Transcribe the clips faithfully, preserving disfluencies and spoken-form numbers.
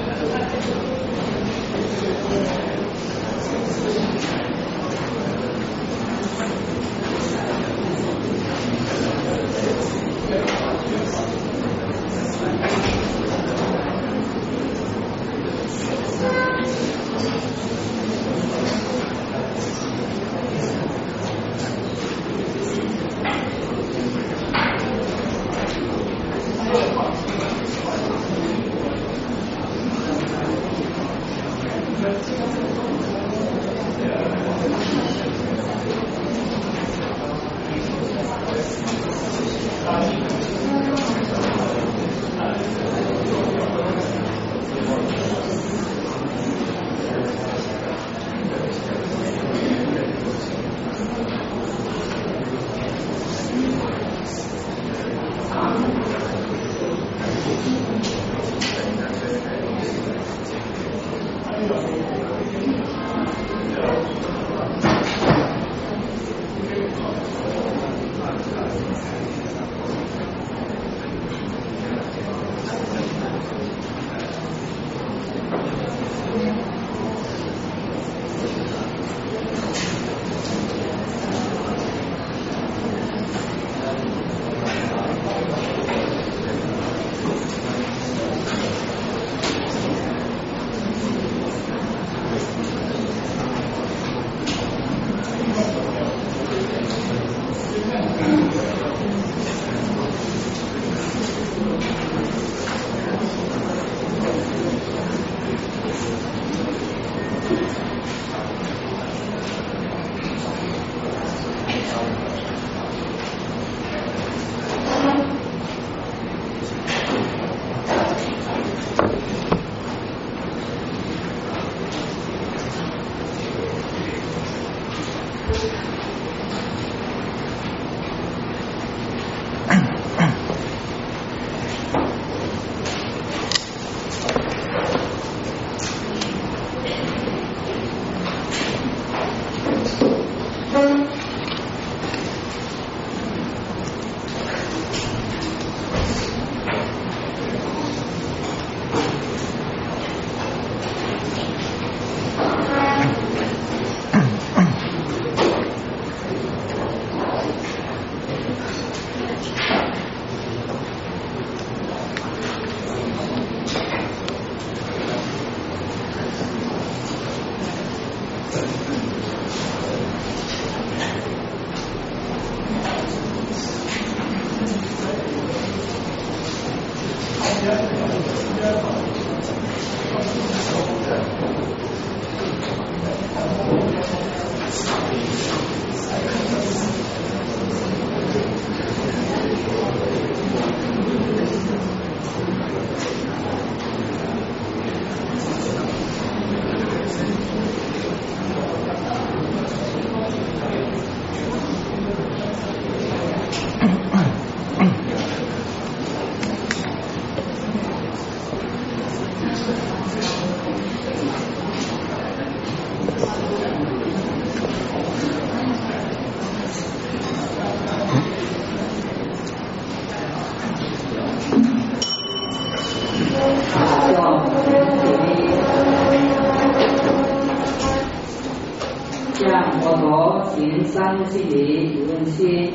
三心理问心，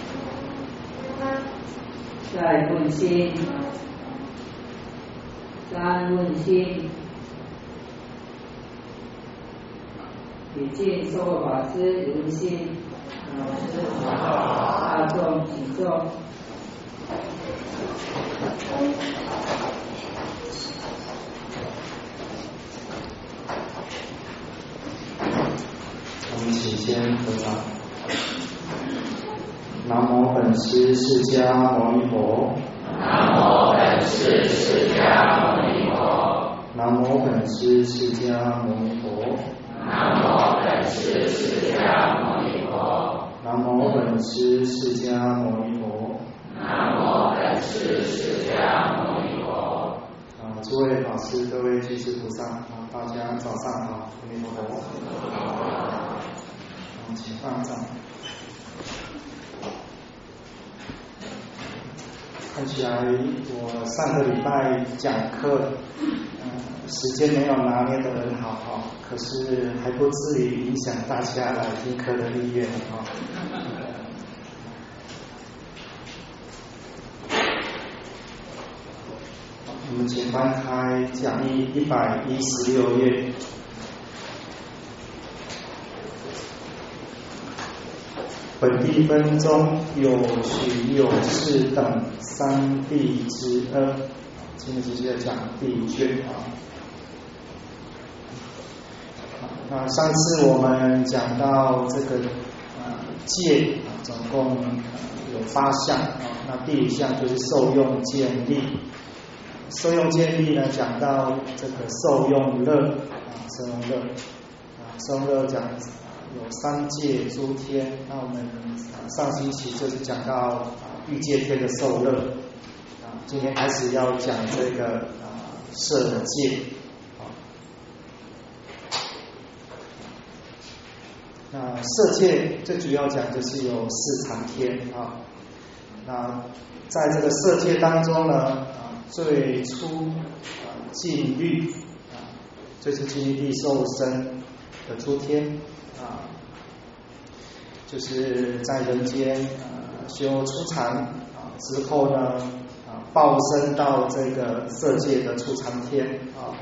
再问心，三问心，礼敬受护法师问心，大众请坐。 我们请先合掌。南无本师释迦牟尼佛。 南无本师释迦牟尼佛。 南无本师释迦牟尼佛。 南无本师释迦牟尼佛。 南无本师释迦牟尼佛。 南无本师释迦牟尼佛。 啊，诸位法师、各位居士菩萨，啊，大家早上好，阿弥陀佛。请放掌。看起来我上个礼拜讲课，呃， 时间没有拿捏得很好哈，可是还不至于影响大家来听课的意愿哈。我们请翻开讲义一百一十六页。本地分中有许有事等三谛之二，今天直接讲第一卷啊。那上次我们讲到这个呃戒啊，总共有八项啊。那第五项就是受用见利。受用见利呢，讲到这个受用乐啊，受用乐啊，受用乐讲有三界诸天。那我们上星期就是讲到啊欲界天的受乐啊，今天开始要讲这个啊色界啊。那色界最主要讲就是有四禅天啊。那在这个色界当中呢，啊最初啊禁律啊，最初禁律地受生的诸天啊，就是在人间啊修初禅啊之后呢啊报升到这个色界的初禅天啊。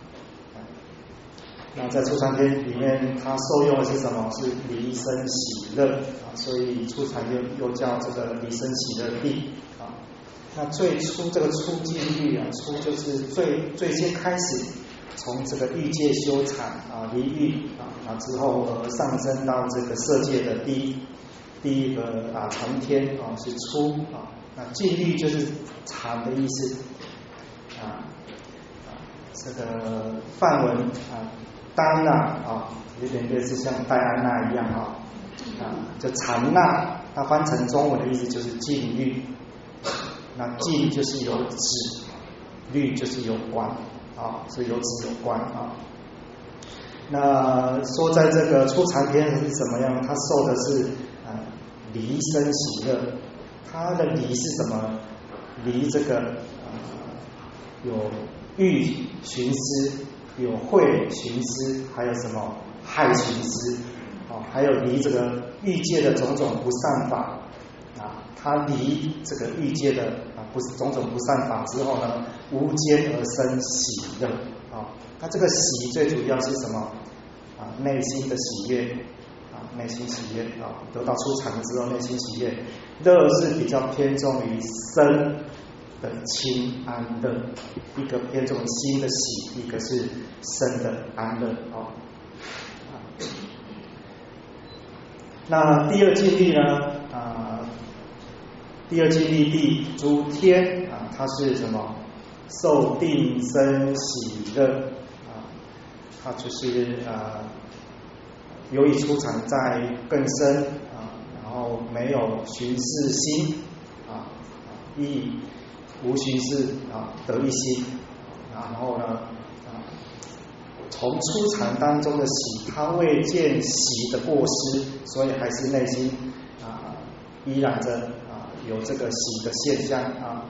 那在初禅天里面，它受用的是什么？是离生喜乐啊，所以初禅又又叫这个离生喜乐地啊。那最初这个初禁律啊，初就是最最先开始从这个欲界修禅啊，离欲啊，那之后而上升到这个色界的第一第一个啊禅天啊，是初啊。那禁律就是禅的意思啊，这个梵文啊。丹那啊，有点类似像戴安娜一样啊，啊，就禅那，它翻成中文的意思就是禁律。那禁就是有止，律就是有关啊，所以有止有关啊。那说在这个初禅天是怎么样？它受的是啊离生喜乐，它的离是什么？离这个啊有欲寻思。有慧寻思，还有什么害寻思啊？还有离这个欲界的种种不善法啊，他离这个欲界的啊不是种种不善法之后呢，无间而生喜乐啊。他这个喜最主要是什么啊？内心的喜悦啊，内心喜悦啊，得到初禅之后内心喜悦，乐是比较偏重于身的清安乐，一个偏重心的喜，一个是身的安乐啊。那第二禁律呢？啊，第二禁律地诸天啊，它是什么？受定生喜乐啊，它就是啊，由于初禅在更深啊，然后没有寻视心啊，亦无寻是啊，得一心，然后呢啊，从初禅当中的喜，他未见喜的过失，所以还是内心啊依然着啊有这个喜的现象啊。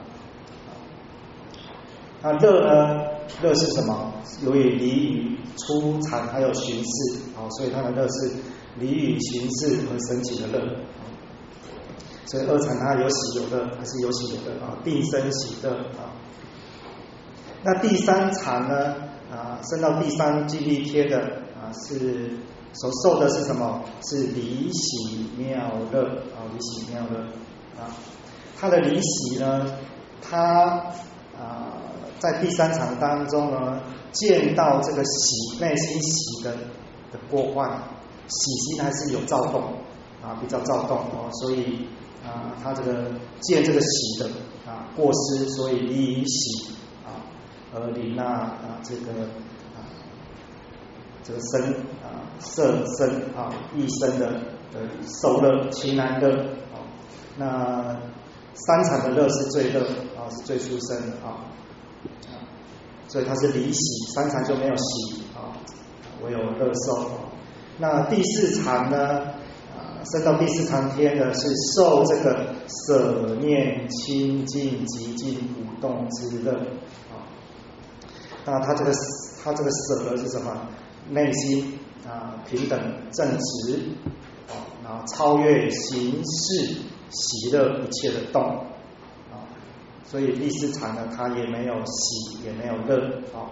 那乐呢？乐是什么？由于离于初禅还有寻视啊，所以它的乐是离于寻视而升起的乐。所以二禅它有喜有乐，还是有喜有乐啊，定生喜乐啊。那第三禅呢啊，升到第三禁律天的啊，是所受的是什么？是离喜妙乐啊，离喜妙乐啊。它的离喜呢，它啊在第三禅当中呢，见到这个喜内心喜的的过患，喜心还是有躁动啊，比较躁动哦，所以。啊，他这个见这个喜的啊过失，所以离于喜啊，而离那啊这个啊这个身啊色身啊意身的的受乐其难乐啊，那三禅的乐是最乐啊，是最殊胜的啊，所以它是离喜，三禅就没有喜啊，唯有乐受。那第四禅呢？升到第四禅天的是受这个舍念清净极尽不动之乐啊。那他这个他这个舍的是什么？内心啊平等正直，啊，然后超越形式喜乐一切的动，啊，所以第四禅呢，它也没有喜，也没有乐，啊，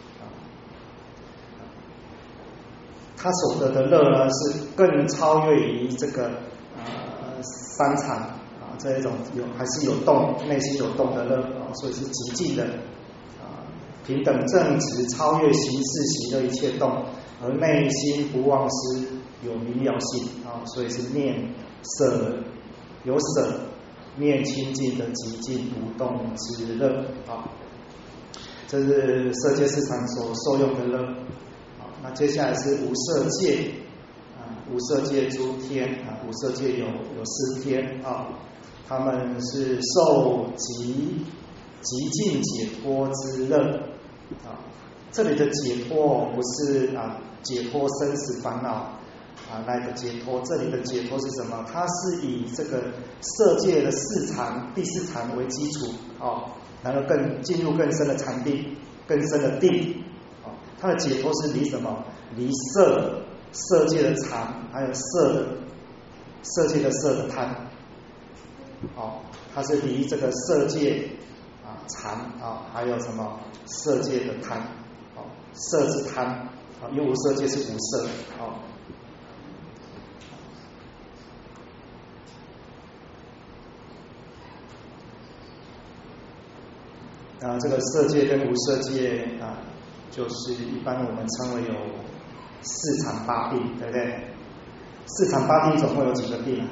他所得的乐呢，是更超越于这个呃三禅啊这一种有还是有动，内心有动的乐啊，所以是极尽的啊平等正直，超越形式喜乐一切动，而内心不忘失，有明了性啊，所以是念舍有舍念清净的极尽不动之乐啊，这是色界四禅所受用的乐。那接下来是无色界啊，无色界诸天啊，无色界有有四天啊，他们是受极极尽解脱之乐啊。这里的解脱不是啊解脱生死烦恼啊那个解脱，这里的解脱是什么？它是以这个色界的四禅第四禅为基础啊，然后更进入更深的禅定，更深的定。它的解脱是离什么？离色色界的禅，还有色的色界的色的贪。哦，它是离这个色界啊禅啊，还有什么色界的贪？哦，色是贪啊，因为无色界是无色哦。啊，这个色界跟无色界啊。就是一般我们称为有四禅八定，对不对？四禅八定总共有几个定？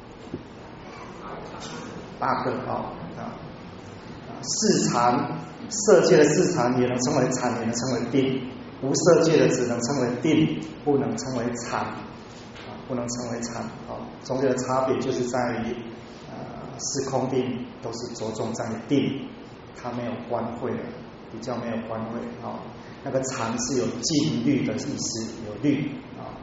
八个哦啊。四禅，色界的四禅也能称为禅，也能称为定；无色界的只能称为定，不能称为禅啊，不能称为禅。哦，中间的差别就是在于，呃，四空定都是着重在定，它没有观慧的。比较没有观慧啊、哦，那个禅是有禁律的意思，有律啊、哦。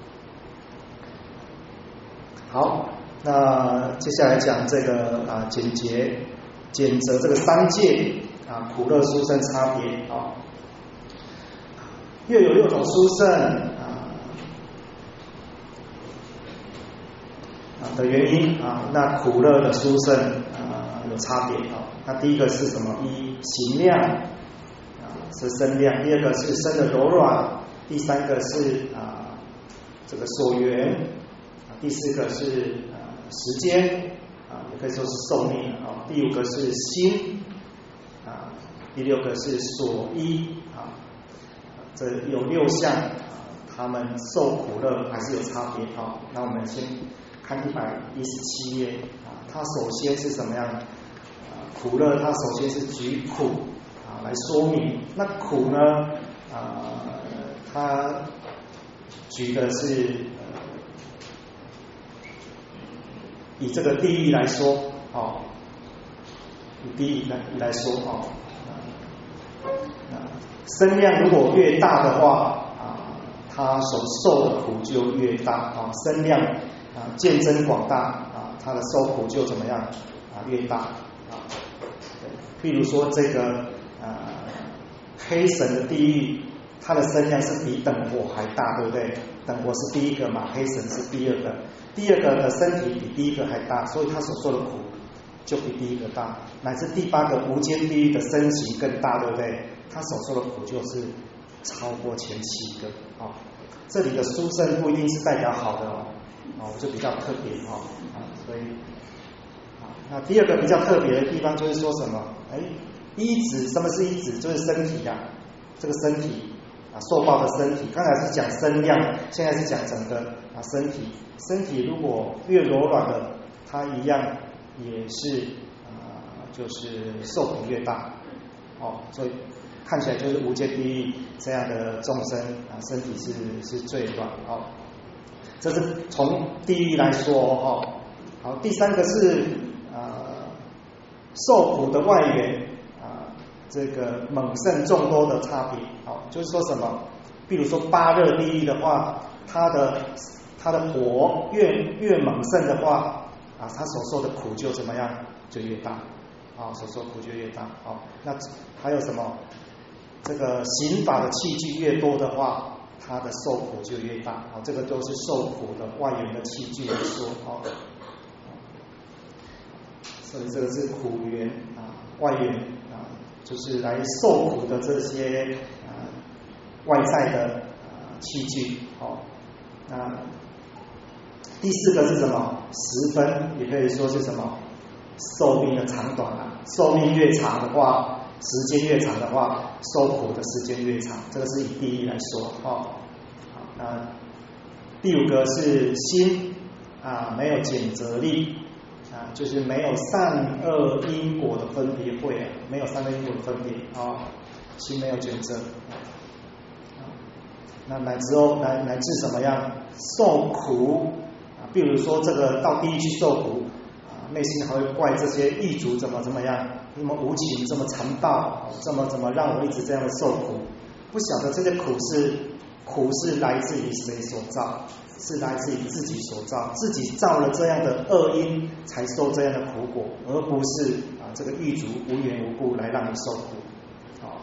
好，那接下来讲这个啊简洁简则这个三界啊苦乐殊胜差别啊、哦。又有六种殊胜啊啊的原因啊，那苦乐的殊胜啊有差别啊、哦。那第一个是什么？一行量。是身量，第二个是身的柔软，第三个是啊这个所缘，第四个是啊时间啊，也可以说是寿命啊，第五个是心啊，第六个是所依啊，这有六项啊，他们受苦乐还是有差别啊。那我们先看一百一十七页啊，它首先是什么样啊？苦乐它首先是举苦。来说明，那苦呢？啊、呃，他举的是、呃、以这个地狱来说，哦，以地狱来来说，哦，啊，身量如果越大的话，啊，他所受的苦就越大，啊，身量啊见增广大，啊，他的受苦就怎么样？啊，越大，啊，譬如说这个。呃，黑神的地狱，它的身量是比等火还大，对不对？等火是第一个嘛，黑神是第二个，第二个的身体比第一个还大，所以他所受的苦就比第一个大，乃至第八个无间地狱的身形更大，对不对？他所受的苦就是超过前七个啊、哦。这里的殊胜不一定是代表好的哦，哦，就比较特别哦啊，所以啊，那第二个比较特别的地方就是说什么？哎。依止，什么是依止？就是身体啊，这个身体啊，受报的身体。刚才是讲身量，现在是讲整个啊身体。身体如果越柔软的，它一样也是啊，就是受苦越大哦。所以看起来就是无间地狱这样的众生啊，身体是是最软哦。这是从地狱来说哦。好，第三个是啊，受苦的外缘。这个猛盛众多的差别，好，就是说什么？比如说八热地狱的话，它的它的火越越猛盛的话，啊，它所受的苦就怎么样？就越大，啊，所受苦就越大。好，那还有什么？ 这个刑法的器具越多的话，它的受苦就越大。哦，这个都是受苦的外缘的器具来说。哦，所以这个是苦缘啊，外缘啊，就是来受苦的这些啊外在的啊器具。哦，那第四个是什么？十分，也可以说是什么？寿命的长短啊。寿命越长的话，时间越长的话，受苦的时间越长。这个是以地义来说。哦，好，那第五个是心啊，没有检责力啊，就是没有善恶因果的分别会啊，没有善恶因果的分别啊，心没有检责。那乃至哦，乃乃至什么样受苦啊？比如说这个到地狱去受苦啊，内心还会怪这些狱卒怎么怎么样，那么无情，这么残暴，这么怎么让我一直这样的受苦？不晓得这些苦是苦是来自于谁所造？是来自于自己所造，自己造了这样的恶因，才受这样的苦果，而不是啊这个狱卒无缘无故来让你受苦。好，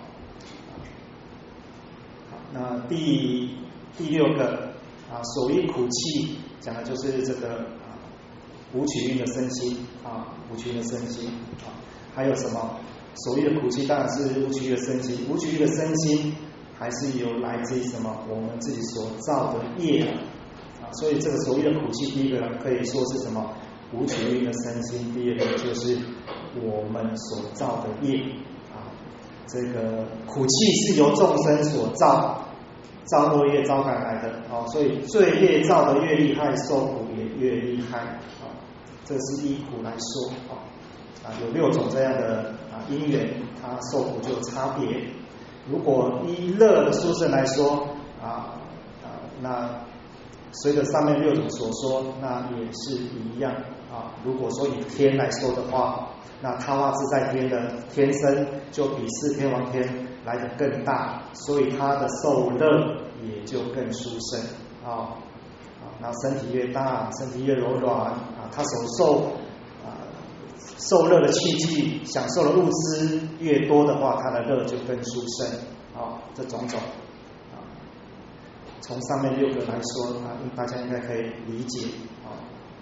那第第六个啊，所谓苦气，讲的就是这个啊无取运的身心啊，无取运的身心啊，还有什么？所谓的苦气当然是无取运的身心，无取运的身心还是有来自于什么？我们自己所造的业啊，所以这个所谓的苦气，第一个可以说是什么？无取运的身心，第二个就是我们所造的业啊。这个苦气是由众生所造，造恶业招感来的啊，所以罪业造的越厉害，受苦也越厉害啊。这是依苦来说啊，啊有六种这样的啊因缘，它受苦就有差别。如果依乐的殊胜来说啊啊，那随着上面六种所说，那也是一样啊。如果说以天来说的话，那他化自在天的天身就比四天王天来得更大，所以他的受乐也就更殊胜啊。那身体越大，身体越柔软啊，他所受啊受乐的器具，享受的物资越多的话，他的乐就更殊胜啊。这种种啊，从上面六个来说啊，大家应该可以理解啊。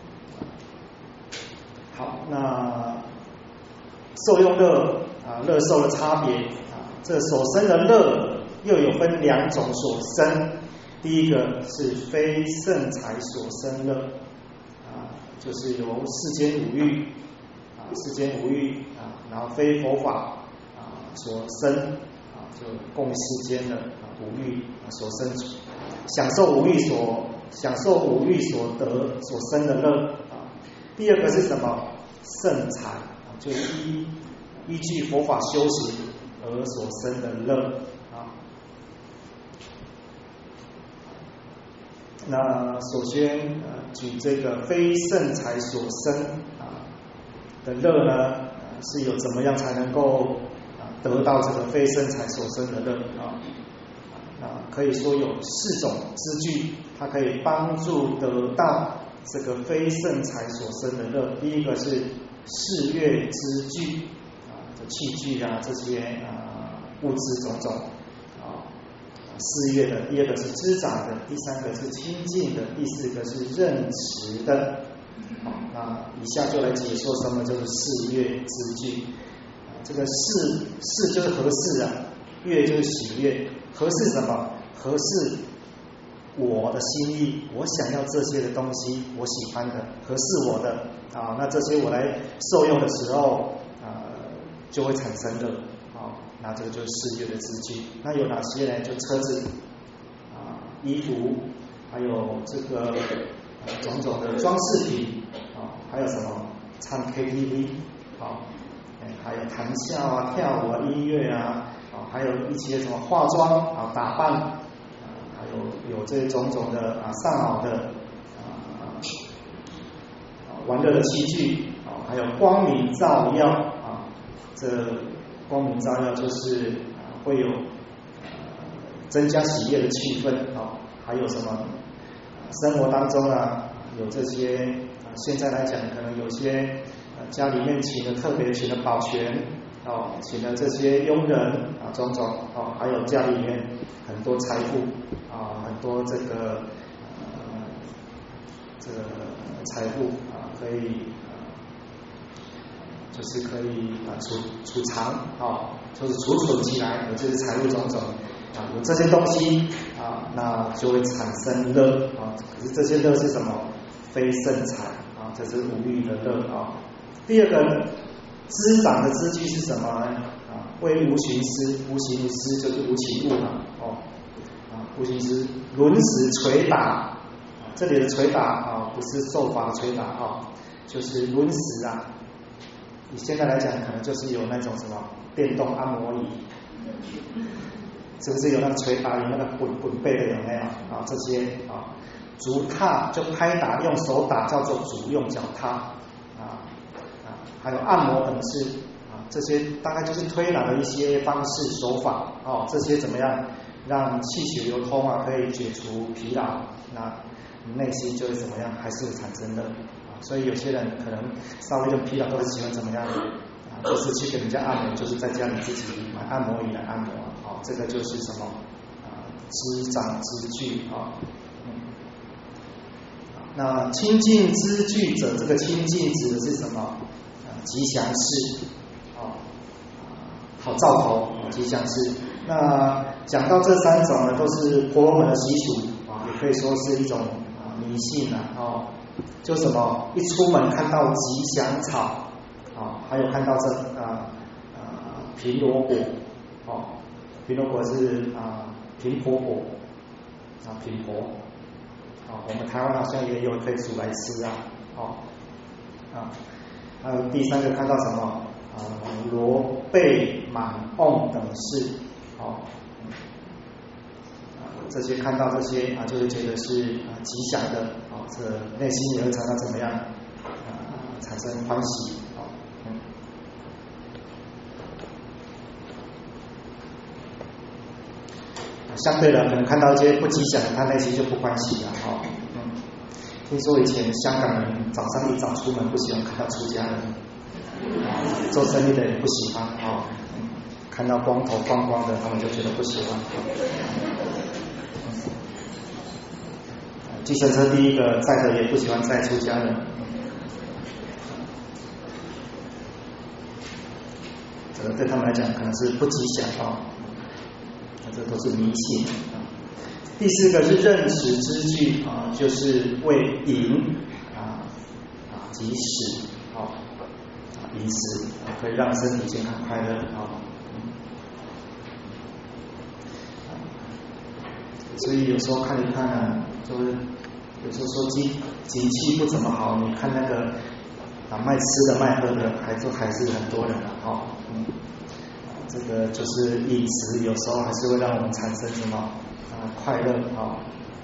好，那受用乐啊，乐受的差别啊，这所生的乐又有分两种所生。第一个是非圣财所生乐啊，就是由世间五欲啊，世间五欲啊，然后非佛法啊所生啊，就共世间的啊五欲啊所生，享受五欲所享受五欲所得所生的乐啊。第二个是什么？圣财啊，就依依据佛法修行而所生的乐啊。那首先呃举这个非圣财所生啊的乐呢，呃，是有怎么样才能够啊得到这个非圣财所生的乐啊？啊，可以说有四种资具，它可以帮助得到这个非圣财所生的乐。第一个是视乐之具啊，这器具啊，这些啊物资种种啊，视乐的；第二个是知长的；第三个是清净的；第四个是认识的。好，那以下就来解说什么叫做视乐之具。啊，这个视视就是合适啊，乐就是喜悦，合适什么？合适我的心意，我想要这些的东西，我喜欢的，合适我的啊，那这些我来受用的时候啊，就会产生乐啊，那这个就是视乐的资具。那有哪些呢？就车子啊、衣服，还有这个、啊、种种的装饰品啊，还有什么唱 K T V 啊，还有谈笑啊、跳舞啊、音乐啊，啊，还有一些什么化妆啊、打扮。有有这种种的啊上脑的啊玩乐的器具啊，还有光明照耀啊，这光明照耀就是啊会有增加喜悦的气氛啊，还有什么生活当中啊有这些啊，现在来讲可能有些啊家里面请的特别请的保全哦，请了这些佣人啊，种种哦，还有家里面很多财富啊，很多这个呃这个财富啊，可以啊，就是可以啊储储藏啊，就是储存起来，有这些财富种种啊，有这些东西啊，那就会产生乐啊。可是这些乐是什么？非圣财啊，这是无欲的乐啊。第二个滋长的资句是什么呢？啊，为无形师，无形师就是无情物嘛，哦，啊，无形师轮时捶打，啊，这里的捶打啊，不是受罚的捶打啊，就是轮时啊。以现在来讲，可能就是有那种什么电动按摩椅，是不是有那个捶打，有那个滚滚背的有没有啊？这些啊，足踏就拍打，用手打叫做足，用脚踏啊啊，还有按摩等式啊，这些大概就是推拿的一些方式手法哦。这些怎么样让气血流通啊，可以解除疲劳，那内心就会怎么样，还是会产生的。所以有些人可能稍微的疲劳都会喜欢怎么样啊？就是去给人家按摩，就是在家里自己买按摩椅来按摩啊。这个就是什么啊？滋长之句啊。嗯。那清净之句者，这个清净指的是什么？啊，吉祥事啊，好兆头，吉祥事。那讲到这三种呢，都是婆罗门的习俗啊，也可以说是一种啊迷信啊哦。就什么一出门看到吉祥草啊，还有看到这啊啊频罗果哦，频罗果是啊频婆果啊频婆啊，我们台湾好像也有可以煮来吃啊哦啊，还有第三个看到什么啊罗贝满瓮等事哦。这些看到这些啊，就会觉得是啊吉祥的啊，这内心也会常常怎么样啊，产生欢喜啊。嗯。相对的，可能看到一些不吉祥的，他内心就不欢喜了哈。嗯。听说以前香港人早上一早出门不喜欢看到出家人，做生意的也不喜欢啊。嗯。看到光头光光的，他们就觉得不喜欢。计程车第一个载的也不喜欢载出家人，这个对他们来讲可能是不吉祥啊，这都是迷信啊。第四个是认识之句啊，就是为饮啊啊即食啊啊饮食啊，可以让身体健康快乐啊。所以有时候看一看啊，就是有时候说经景气不怎么好，你看那个啊卖吃的卖喝的，还是还是很多人啊，哦，嗯，这个就是饮食，有时候还是会让我们产生什么啊快乐啊，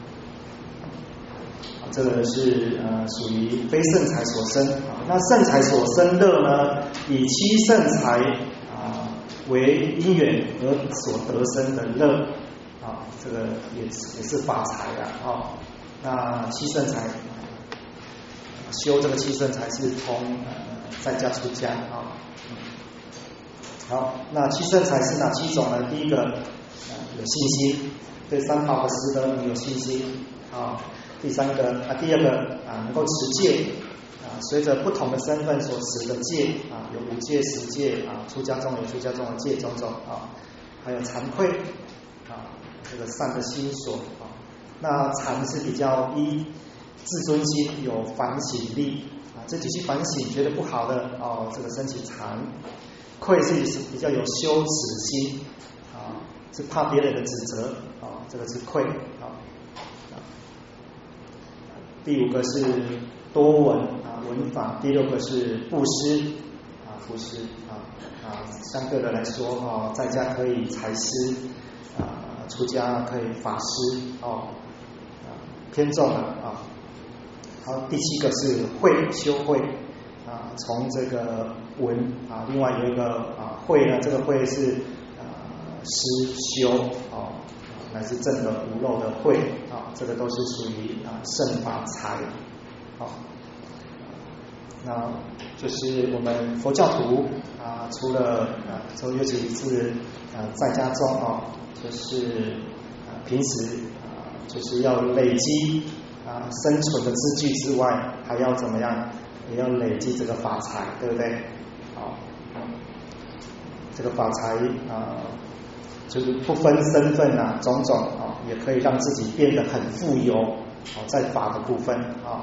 这个是呃属于非圣财所生啊。那圣财所生乐呢，以七圣财啊为因缘而所得生的乐。啊，这个也是也是法财啊，哦，那七圣财修这个七圣财是从呃在家出家啊，嗯，好，那七圣财是哪七种呢？第一个呃有信心，对三宝的十德有信心啊，第三个啊，第二个啊能够持戒啊，随着不同的身份所持的戒啊，有五戒、十戒啊，出家中有出家中的戒种种啊，还有惭愧啊。这个善的心所啊，那禅是比较依自尊心，有反省力啊，自己去反省，觉得不好的哦，这个升起禅。愧是比较有羞耻心啊，是怕别人的指责啊，这个是愧啊。第五个是多闻啊，闻法。第六个是布施啊，布施啊啊，相对的来说啊，在家可以财施啊。出家可以法师哦，啊偏重了啊。好，第七个是慧，修慧啊，从这个文啊，另外有一个啊慧呢，这个慧是啊施修哦，乃是正的无漏的慧啊，这个都是属于啊圣法财。好， 那就是我们佛教徒啊，除了啊，说尤其是啊在家中啊，就是啊平时啊就是要累积啊生存的资具之外，还要怎么样？也要累积这个法财，对不对？好，这个法财啊，就是不分身份啊，种种啊，也可以让自己变得很富有。好，在法的部分啊。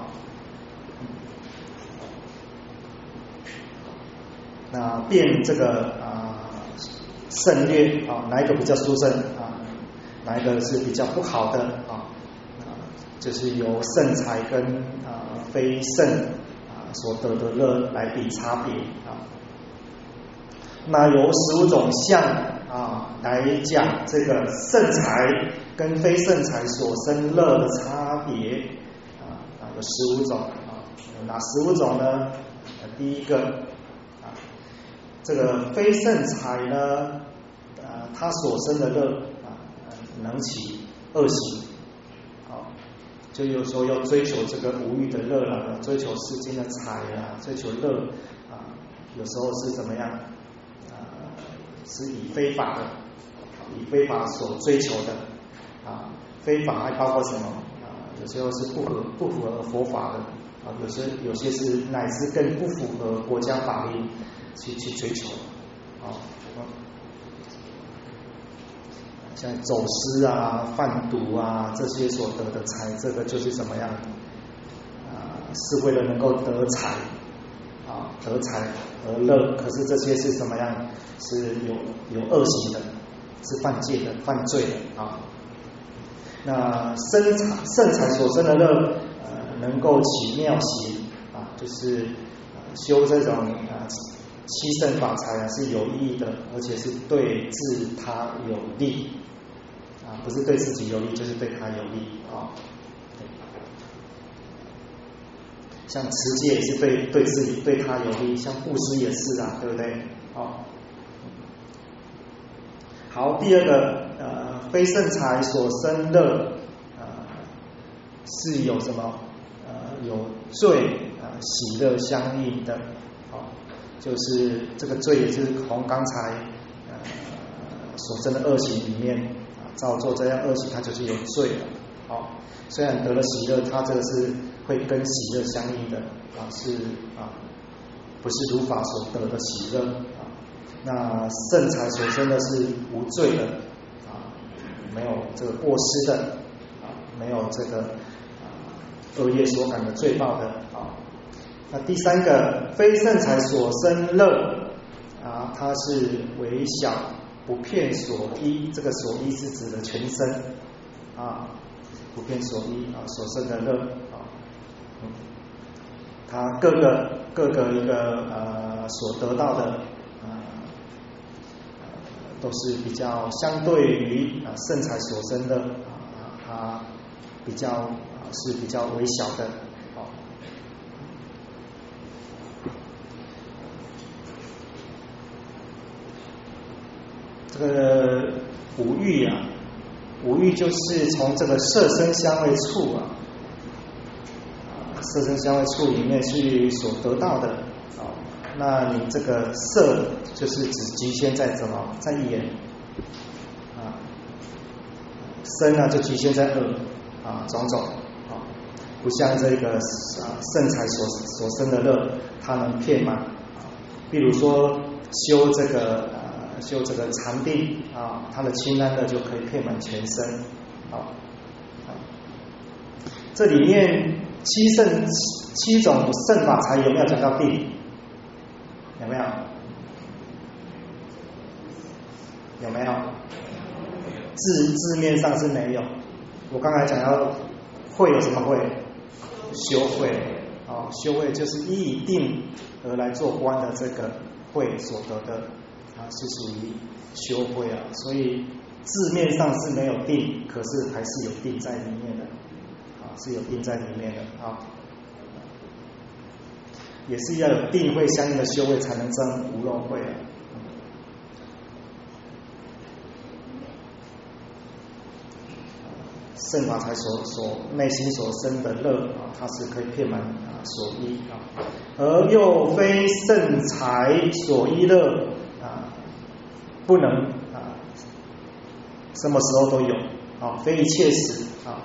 那变这个啊胜劣啊，哪一个比较殊胜啊？哪一个是比较不好的啊？啊，就是由胜财跟啊非胜啊所得的乐来比差别啊。那由十五种相啊来讲这个胜财跟非胜财所生乐的差别啊，有十五种啊，有哪十五种呢？第一个。这个非胜财呢，呃，它所生的乐啊，能起恶行，啊，就有时候要追求这个无欲的乐啦，追求世间的财啊，追求乐啊，有时候是怎么样？啊，是以非法的，以非法所追求的啊，非法还包括什么？啊，有时候是不合不符合佛法的啊，有些有些是乃至更不符合国家法律。去去追求，啊，像走私啊、贩毒啊这些所得的财，这个就是怎么样？啊，是为了能够得财，啊，得财而乐。可是这些是怎么样？是有有恶行的，是犯戒的、犯罪的啊。那生财胜财所生的乐，呃，能够起妙行啊，就是修这种啊。七胜法财啊是有意义的，而且是对自他有利啊，不是对自己有利，就是对他有利啊。像持戒也是对对自己对他有利，像布施也是啊，对不对？哦，好，第二个呃，非胜财所生乐呃是有什么呃有罪啊、呃、喜乐相应的。就是这个罪也是从刚才呃所生的恶行里面啊，造作这样恶行，它就是有罪了。好、哦，虽然得了喜乐，它这个是会跟喜乐相应的啊，是啊，不是如法所得的喜乐啊。那胜财所生的是无罪的啊，没有这个过失的啊，没有这个啊恶业所感的罪报的啊。那第三个非胜财所生乐啊，它是微小不遍所依，这个所依是指的全身啊，不遍所依啊所生的乐啊，嗯，它各个各个一个呃所得到的啊、呃，都是比较相对于啊胜财所生的啊，它比较啊是比较微小的。这个五欲啊，五欲就是从这个色声香味触啊，色声香味触里面去所得到的啊。那你这个色就是只局限在什么，在眼啊，声呢就局限在耳啊，种种啊，不像这个啊胜财所所生的乐，它能遍满啊。比如说修这个。修这个禅定啊，它的清安乐就可以遍满全身啊。这里面七胜七种胜法财有没有讲到定？有没有？有没有？字字面上是没有。我刚才讲到会有什么会？修会啊，修会就是依定而来做观的这个会所得的。啊，是属于修慧啊，所以字面上是没有定，可是还是有定在里面的，啊，是有定在里面的啊，也是要有定慧相应的修慧才能证无漏慧啊。 圣法财所所内心所生的乐啊，它是可以遍满啊所依啊，而又非圣财所依乐啊，不能啊什么时候都有啊，非一切时啊。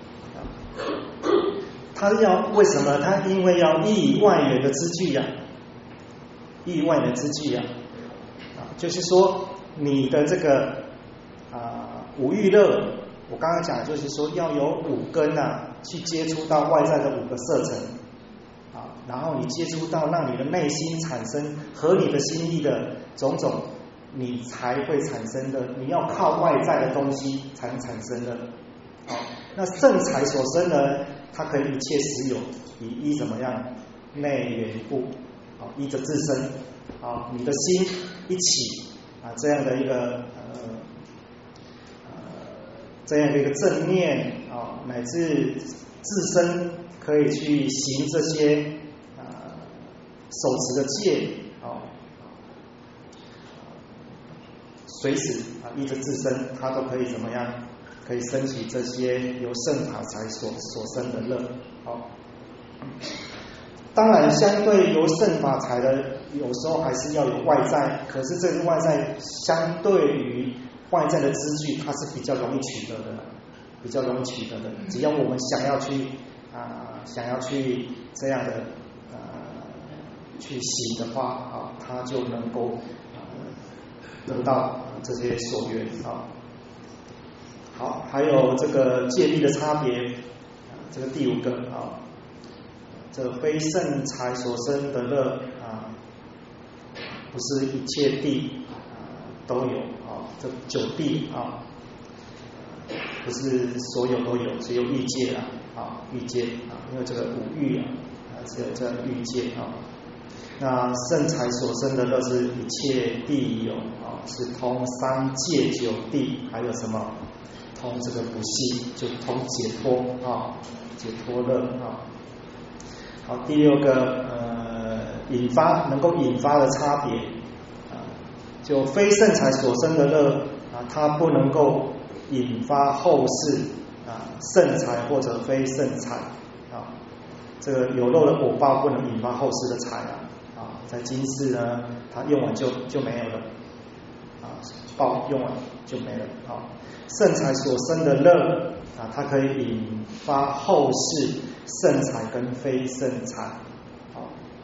他要为什么？他因为要益外缘的资具呀，益外缘的资具呀，啊，就是说你的这个啊五欲乐，我刚刚讲就是说要有五根啊，去接触到外在的五个色尘啊，然后你接触到让你的内心产生合你的心意的种种，你才会产生的。你要靠外在的东西才能产生的。啊，那圣财所生呢？它可以一切实有，以依怎么样内缘故，啊，依着自身，啊，你的心一起啊，这样的一个呃呃这样的一个正念啊，乃至自身可以去行这些啊手持的戒啊，随时啊依着自身，它都可以怎么样？可以升起这些由圣法财所所生的乐，好。当然，相对由圣法财的，有时候还是要有外在，可是这个外在相对于外在的资具，它是比较容易取得的，比较容易取得的。只要我们想要去啊、呃，想要去这样的啊、呃、去行的话啊，它就能够啊、呃、得到这些所缘啊。好，还有这个戒律的差别，这个第五个啊，这非圣财所生的乐啊，不是一切地啊都有啊，这九地啊，不是所有都有，只有欲界啊，啊欲界啊，因为这个五欲啊，啊只有这欲界啊。那圣财所生的乐是一切地有啊，是通三界九地，还有什么？通这个不息，就通解脱啊，解脱乐啊。好，第六个呃，引发能够引发的差别啊，就非圣财所生的乐啊，它不能够引发后世啊圣财或者非圣财啊。这个有漏的果报不能引发后世的财啊啊，在今世呢，它用完就就没有了啊，报用完就没了啊。圣财所生的乐啊，它可以引发后世圣财跟非圣财。好，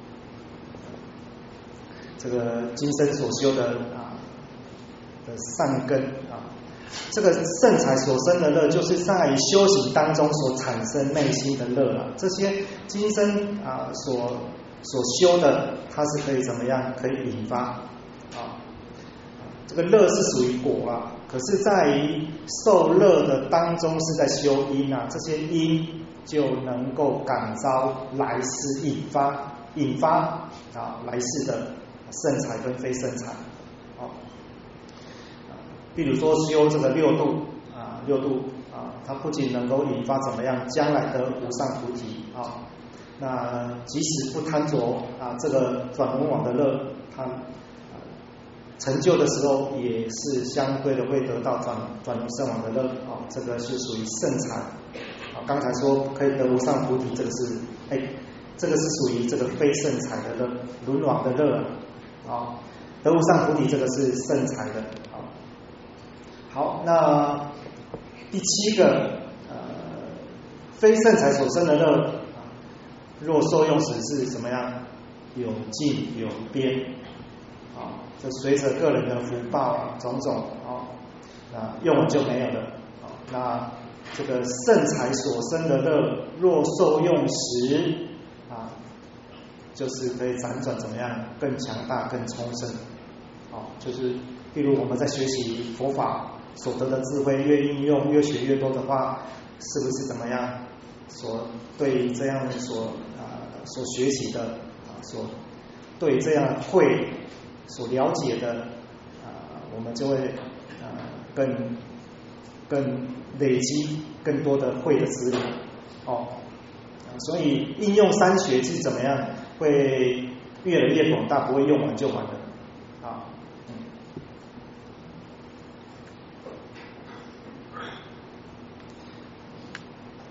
这个今生所修的啊的善根啊，这个圣财所生的乐，就是在修行当中所产生内心的乐啊。这些今生啊所所修的，它是可以怎么样？可以引发啊。这个乐是属于果啊，可是在于受乐的当中是在修因啊，这些因就能够感召来世引发引发啊来世的圣财跟非圣财。好，比如说修这个六度啊，六度啊，它不仅能够引发怎么样将来的无上菩提啊，那即使不贪着啊这个转轮王的乐，它成就的时候也是相对的会得到转转轮圣王的乐啊，这个是属于圣财啊。刚才说可以得无上菩提，这个是哎，这个是属于这个非圣财的乐，轮王的乐啊。得无上菩提这个是圣财的啊。好，那第七个呃，非圣财所生的乐啊，若受用时是怎么样？有尽有边啊。这随着个人的福报啊，种种啊，那用完就没有了啊。那这个圣财所生的乐，若受用时啊，就是可以辗转怎么样，更强大、更充盛。啊，就是例如我们在学习佛法所得的智慧，越应用、越学越多的话，是不是怎么样？所对这样所啊所学习的啊，所对这样会。所了解的啊、呃，我们就会啊、呃、更更累积更多的慧的资粮哦、呃，所以应用三学是怎么样，会越来越广大，不会用完就完了啊。嗯、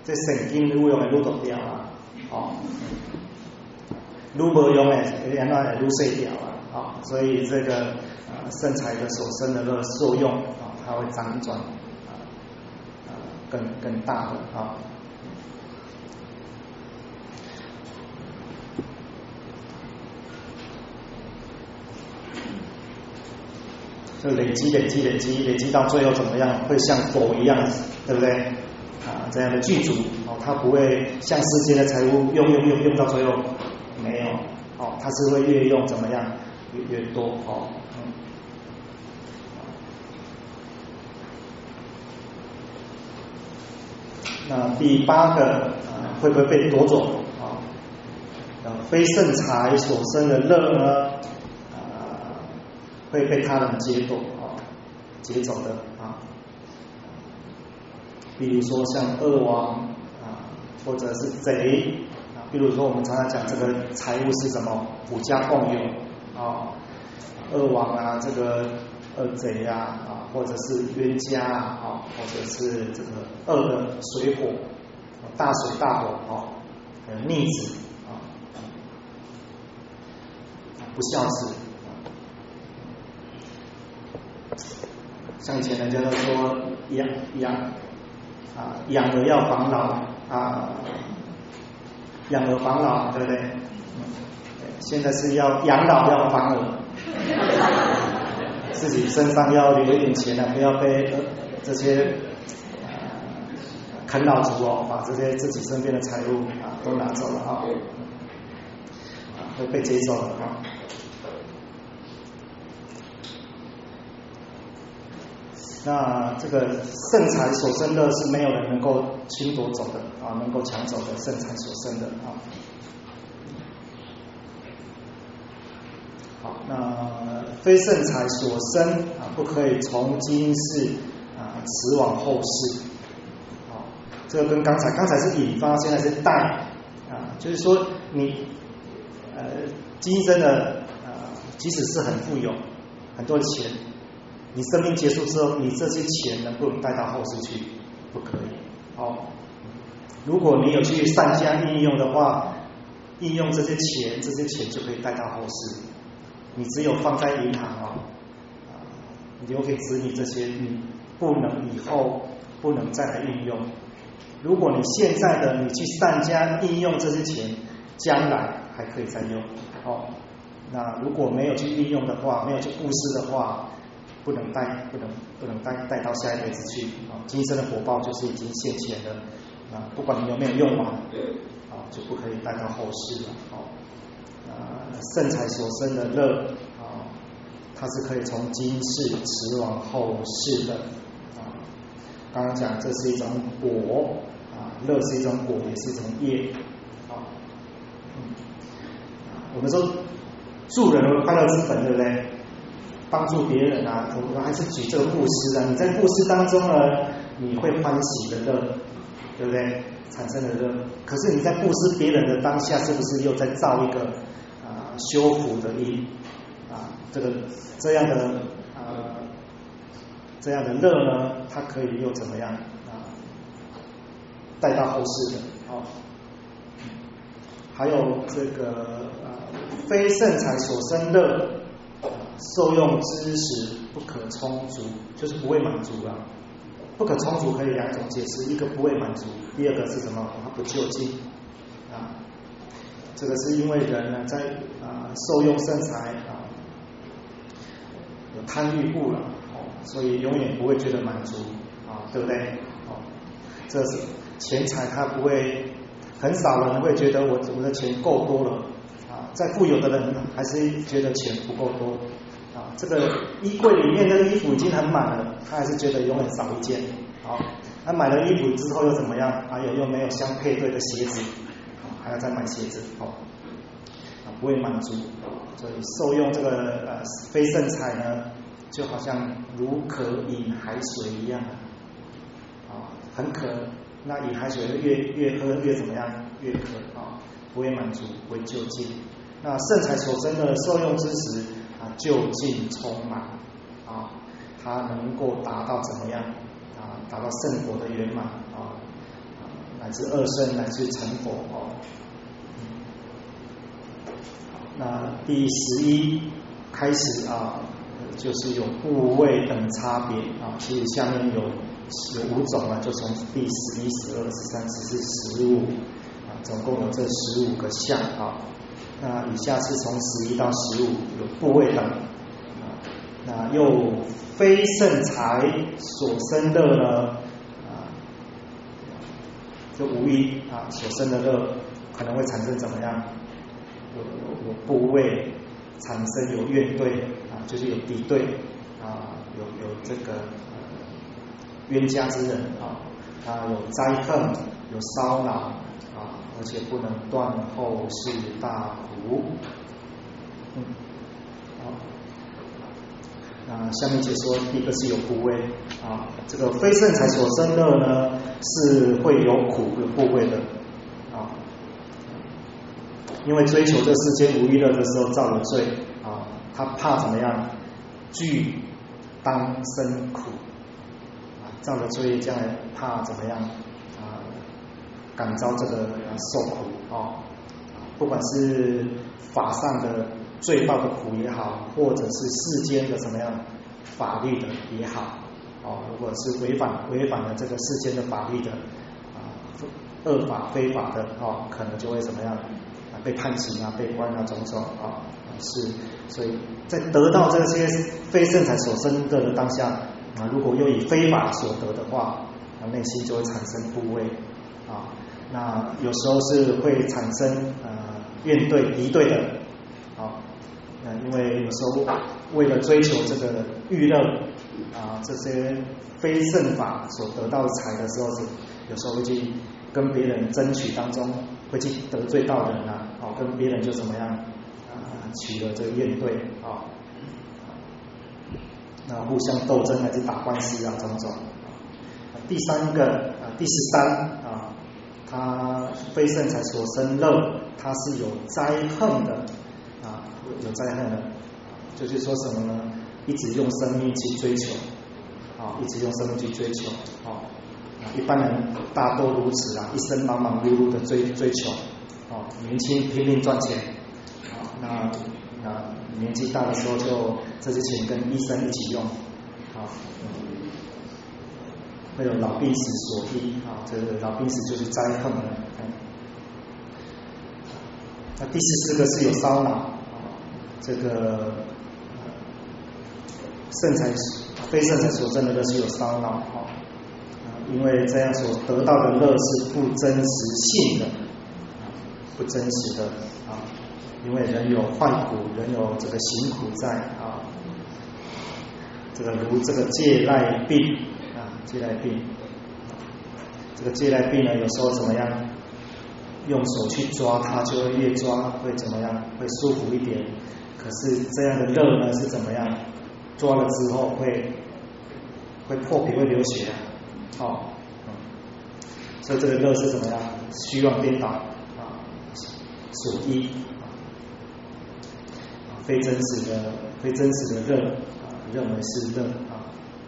这圣经愈用的愈大条啊，哦，愈无用的原来愈细条啊，啊、哦，所以这个呃圣财的所生的那个作用啊、哦，它会辗转啊啊更更大的啊。哦就累积累积累积累积到最后怎么样？会像佛一样，对不对？啊，这样的具足哦，它不会像世间的财物用用用用到最后没有哦，它是会越用怎么样越越多哦。嗯。那第八个啊，会不会被夺走啊？呃，非圣财所生的乐呢？会被他人劫夺啊，劫走的啊。比如说像恶王啊，或者是贼啊。比如说我们常常讲这个财物是什么？五家共有啊。恶王啊，这个恶贼啊，啊，或者是冤家啊，或者是这个恶的水火，大水大火啊，还有逆子啊，不孝子。像以前人家都说养养啊，养儿要防老啊，养儿防老，对不对？嗯、现在是要养老要防儿，自己身上要留一点钱啊，不要被、呃、这些、呃、啃老族哦，把这些自己身边的财物啊都拿走了啊，啊会被劫走了啊。那这个圣财所生的是没有人能够侵夺走的啊，能够抢走的圣财所生的啊。好，那非圣财所生啊，不可以从今世啊持往后世。好，这个跟刚才刚才是引发，现在是带啊，就是说你呃今生的啊，即使是很富有，很多的钱。你生命结束之后，你这些钱能不能带到后世去？不可以。哦，如果你有去善加应用的话，应用这些钱，这些钱就可以带到后世。你只有放在银行哦，啊，留给子女这些，你不能以后不能再来运用。如果你现在的你去善加应用这些钱，将来还可以再用。哦，那如果没有去运用的话，没有去布施的话。不能带，不能不能带带到下一辈子去啊！今生的果报就是已经现前了啊！不管你有没有用完啊，就不可以带到后世了哦。啊，圣财所生的乐啊，它是可以从今世持往后世的啊。刚刚讲这是一种果啊，乐是一种果，也是一种业啊。嗯，我们说助人为快乐之本，对不对？帮助别人啊，我还是举这个布施啊。你在布施当中呢，你会欢喜的乐，对不对？产生的乐。可是你在布施别人的当下，是不是又在造一个啊、呃、修福的因啊？这个这样的啊、呃、这样的乐呢，它可以又怎么样啊？带到后世的哦。还有这个啊、呃、非圣财所生乐。受用之时不可充足，就是不会满足啊。不可充足可以两种解释，一个不会满足，第二个是什么？它不究竟啊。这个是因为人呢在啊受用圣财啊有贪欲故了哦，所以永远不会觉得满足啊，对不对？哦，这是钱财，它不会，很少人会觉得我我的钱够多了啊，再富有的人还是觉得钱不够多。啊，这个衣柜里面的衣服已经很满了，他还是觉得永远少一件。好，他买了衣服之后又怎么样？还有又没有相配对的鞋子，还要再买鞋子，哦，啊，不会满足。所以受用这个呃非圣财呢，就好像如渴饮海水一样，啊，很渴，那饮海水越越喝越怎么样？越渴啊，不会满足，不会究竟。那圣财所生的受用之时。究竟充满啊，它能够达到怎么样啊？达到圣果的圆满啊，那乃至二圣，乃至成佛哦。那第十一开始啊，就是有部位等差别啊，其实下面有有五种啊，就从第十一、十二、十三、十四、十五啊，总共有这十五个相啊。那以下是从十一到十五有部位等啊，那又非圣财所生乐呢啊，就无一啊所生的乐可能会产生怎么样？有有有部位产生有怨对啊，就是有敌对啊，有有这个、呃、冤家之人啊，啊有灾恨，有烧恼啊，而且不能断后世大苦。嗯，好，那下面解说第一个是有部位啊，这个非圣财所生乐呢，是会有苦有部位的啊。因为追求这世间无欲乐的时候造了罪啊，他怕怎么样？惧当生苦啊，造了罪将来怕怎么样啊？感遭这个受苦哦，不管是法上的罪报的苦也好，或者是世间的怎么样法律的也好哦，如果是违反违反了这个世间的法律的啊，恶法非法的哦，可能就会怎么样？被判刑啊，被关啊，种种啊，是，所以在得到这些非圣财所生的当下啊，如果又以非法所得的话，啊，内心就会产生部位啊，那有时候是会产生呃怨对敌对的啊，那因为有时候为了追求这个欲乐啊，这些非圣法所得到的财的时候，是有时候会去跟别人争取当中。会去得罪到人啊，哦，跟别人就怎么样啊，起了这个怨对啊，那互相斗争还是打官司啊，种种。第三个啊，第十三啊，他非圣财所生乐，它是有灾恨的啊，有灾恨的，就是说什么呢？一直用生命去追求啊，一直用生命去追求啊。一般人大多如此啊，一生忙忙碌碌的追追求，哦，年轻拼命赚钱，啊，那那年纪大的时候就这些钱跟医生一起用，啊，嗯、会有老病死所依啊，这个老病死就是灾恨了。嗯、那第十四个是有烧脑，啊，这个圣财非圣财所生的是有烧脑啊。因为这样所得到的乐是不真实性的，不真实的啊，因为人有患苦，人有这个行苦在啊，这个如这个戒赖病啊，戒赖病，这个戒赖病呢，有时候怎么样，用手去抓它，就会越抓会怎么样，会舒服一点。可是这样的乐呢是怎么样？抓了之后会会破皮，会流血啊。哦，嗯，所以这个乐是怎么样？虚妄颠倒啊，所依啊，非真实的、非真实的乐啊，认为是乐啊。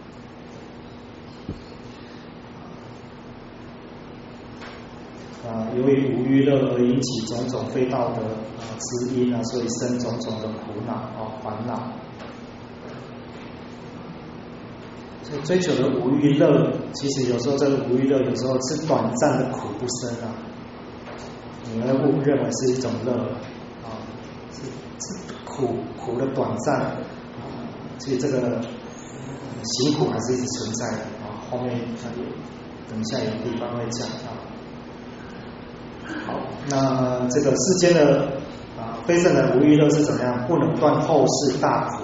啊，由于无欲乐而引起种种非道德啊之因啊，所以生种种的苦恼啊、烦恼。所以追求的无欲乐，其实有时候这个无欲乐，有时候是短暂的苦不生啊。你们误认为是一种乐啊，是是苦苦的短暂啊。其实这个辛苦还是一直存在的啊。后面等一下有地方会讲啊。好，那这个世间的啊非圣的无欲乐是怎么样？不能断后世大苦。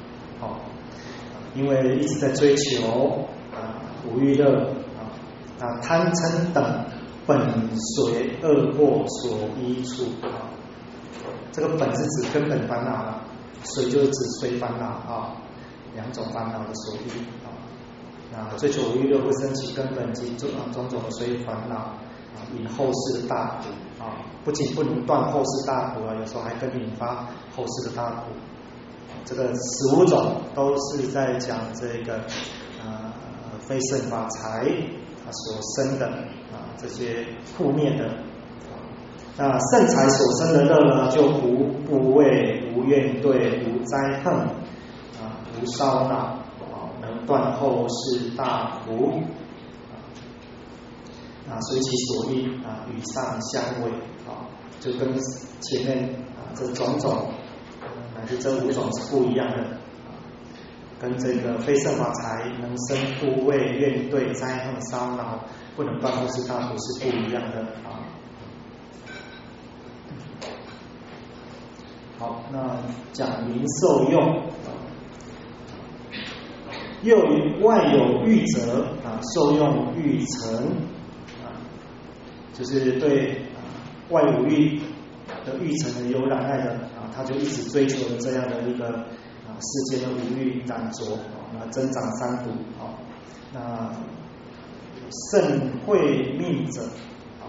因为一直在追求啊无欲乐啊，啊贪嗔等本随恶过所依处啊，这个本是指根本烦恼啊，随就是指随烦恼啊，两种烦恼的所依啊。那追求无欲乐会升起根本及种种种的随烦恼啊，引后世的大苦啊，不仅不能断后世大苦啊，有时候还更引发后世的大苦。这个十五种都是在讲这个呃非圣法财啊所生的啊这些负面的。那圣财所生的乐呢，就无怖畏、无怨怼、无灾恨啊、无烧恼啊，能断后世大福啊，随其所应啊，与上相违啊，就跟前面啊这种种乃至这五种是不一样的啊，跟这个非圣法财能生怖畏、怨怼、灾恨、烧恼，不能断后世大福是不一样的啊。好，那讲明受用，又外有欲者啊，受用欲成啊，就是对啊外五欲的欲成的有染爱的啊，他就一直追求这样的一个啊世间的五欲染着啊，那增长三毒啊，那圣慧命者啊，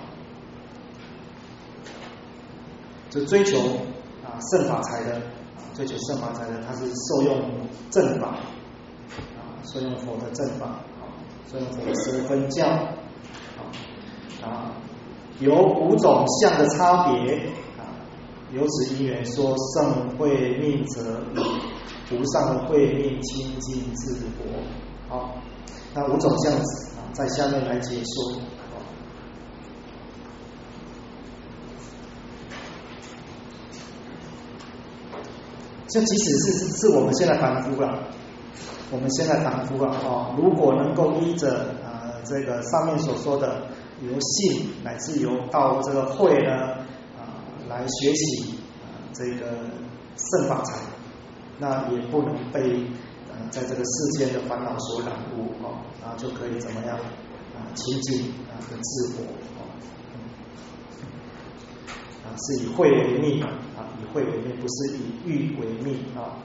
就追求。啊，圣法财的啊，追求圣法财的，他是受用正法啊，受用佛的正法啊，受用佛的十分教啊啊，有五种相的差别啊，由此因缘说圣慧命者以无上的慧命清净自活。好，那五种相子啊，在下面来解说。就即使是是我们现在凡夫了，我们现在凡夫了哦，如果能够依着啊、呃、这个上面所说的由信乃至由到这个慧呢啊、呃、来学习啊、呃、这个圣法财，那也不能被呃在这个世间的烦恼所染污哦，然后就可以怎么样啊、呃、清净啊跟自活哦，啊是以慧为命啊。以慧为命，不是以欲为命啊。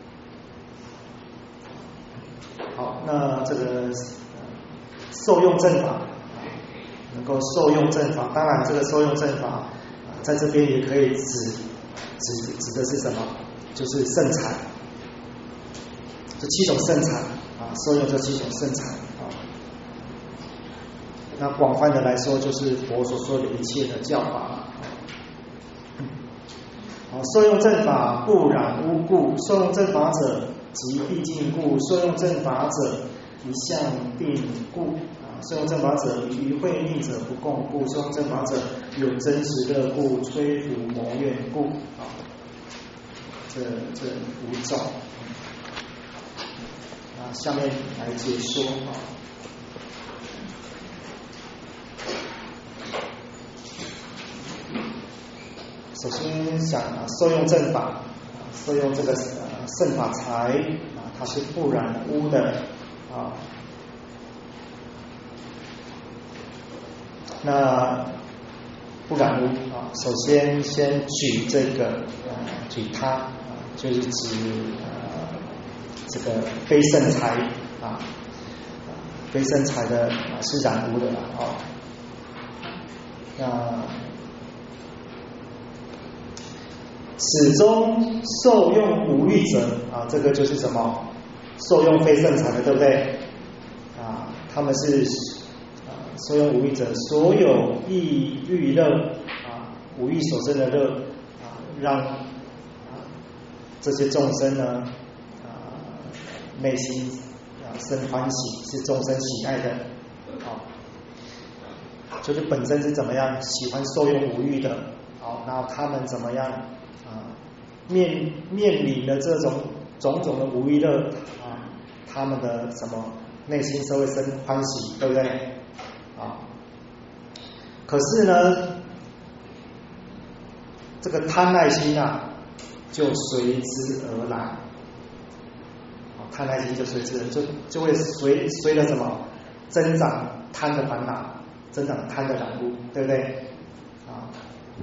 好，那这个受用正法，能够受用正法，当然这个受用正法啊，在这边也可以指指指的是什么？就是圣财，这七种圣财啊，受用这七种圣财啊。那广泛的来说，就是佛所说的一切的教法。好，受用正法不染污故，受用正法者即毕竟故，受用正法者一向定故啊，受用正法者与慧命者不共故，受用正法者有真实乐故，摧伏谋怨故啊，这这五种啊，下面来解说啊。首先想啊，受用正法，啊，受用这个呃圣法财啊，它是不染污的啊。那不染污啊，首先先举这个呃举它啊，就是指呃这个非圣财啊，非圣财的啊是染污的啊。那始终受用无欲者啊，这个就是什么？受用非圣财的，对不对？啊，他们是啊受用无欲者，所有意欲乐啊，无欲所生的乐啊，让啊这些众生呢啊内心啊生欢喜，是众生喜爱的啊，就是本身是怎么样喜欢受用无欲的，好，然后他们怎么样？啊，面面临的这种种种的无欲乐啊，他们的什么内心是会生欢喜，对不对？啊，可是呢，这个贪爱心啊，就随之而来，啊，贪爱心就随之就就会随随着什么增长贪的烦恼，增长贪的染污，对不对？啊。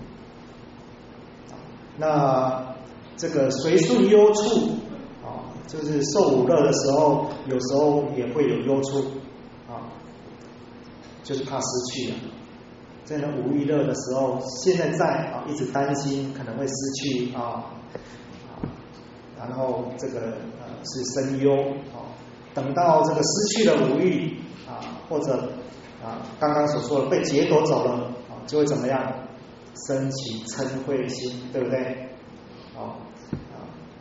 那这个随顺忧处啊，就是受五乐的时候，有时候也会有忧处啊，就是怕失去了。在那无欲乐的时候，现在在啊，一直担心可能会失去啊，然后这个呃是生忧啊。等到这个失去了无欲啊，或者啊，刚刚所说的被劫夺走了啊，就会怎么样？升起嗔恚心，对不对？哦，啊，